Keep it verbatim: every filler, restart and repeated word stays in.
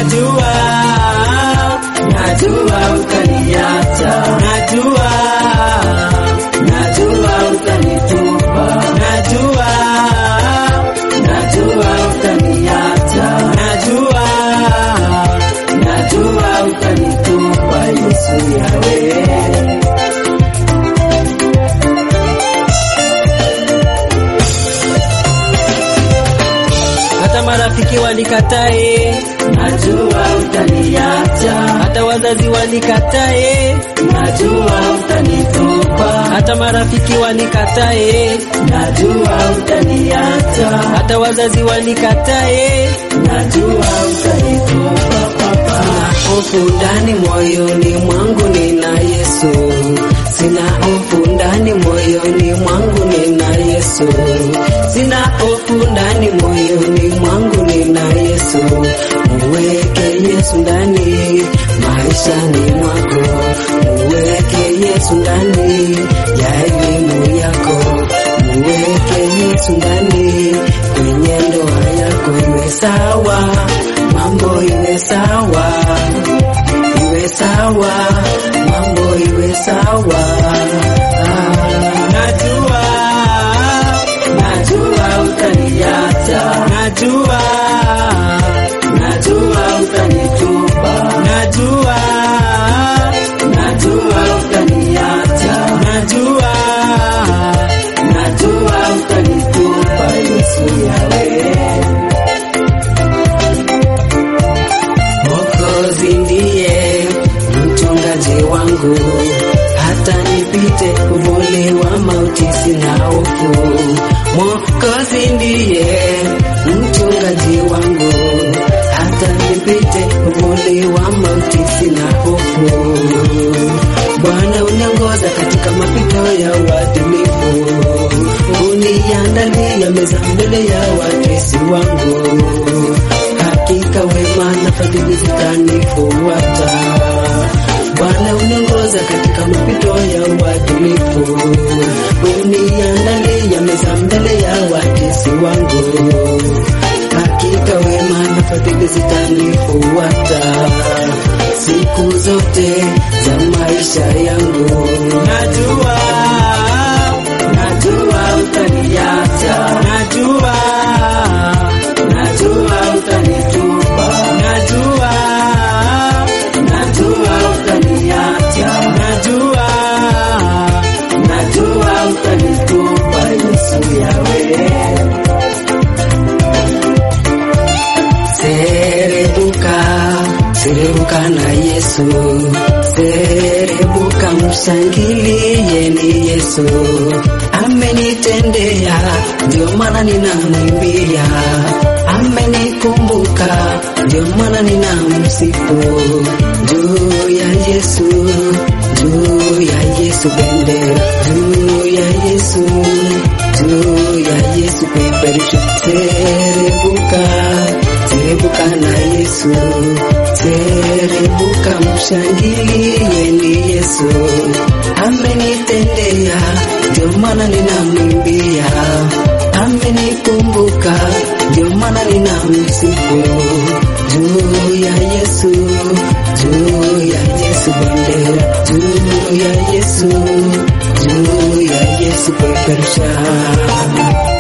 najua, najua utaniacha, najua, najua utanitupa, najua, najua utaniacha, najua, najua utanitupa Yesu Yahweh. hata marafiki wanikatae, najua utaniacha, hata wazazi wanikatae, najua utanitupa, hata marafiki wanikatae, najua utaniacha, hata wazazi wanikatae, najua utanitupa Papa. hofu ndani moyoni mwangu nina Yesu, sina hofu ndani moyoni mwangu nina Yesu, sina hofu ndani moyoni mwangu nina Yesu. Muweke Yesu ndani maishani mwako, muweke Yesu ndani ya elimu yako, muweke Yesu ndani kwenye ndoa yako, iwe sawa, mambo iwe sawa, iwe sawa, mambo iwe sawa. Ah, najua, Najua utaniacha, najua, najua utanitupa, najua, najua utaniacha, najua, najua utanitupa Yesu Yahweh. Mwokozi ndiye mchungaji wangu, hata nipite uvuli wa mauti sina hofu. Mwokozi ndiye mchungaji wangu, hata nipite uvuli wa mauti sina hofu. Bwana uniongoza katika mapito ya uadilifu, uniandalia meza mbele ya watesi wangu. Hakika wema na fadhili zitanifuata. Bwana uniongoza katika mapito ya uadilifu, uniandalia meza mbele ya watesi wangu. Hakika wema na fadhili zitanifuata siku zote za maisha yangu. Najua, Najua utaniacha, najua, najua utanitupa, najua, najua utaniacha, najua, najua utanitupa Yesu Yahweh. serebuka, serebuka na Yesu, serebuka mshangilieni Yesu, amenitendea ndio maana ninamwimbia, amenikumbuka ndio maana ninamsifu. Juu ya Yesu, juu ya Yesu bendera, juu ya Yesu, juu ya Yesu peperusha. Serebuka, serebuka na Yesu, serebuka mshangilieni Yesu, amenitendea ndio maana ninamwimbia, amenikumbuka ndio maana ninamsifu. Juu ya Yesu, juu ya Yesu bendera, juu ya Yesu, juu ya Yesu peperusha.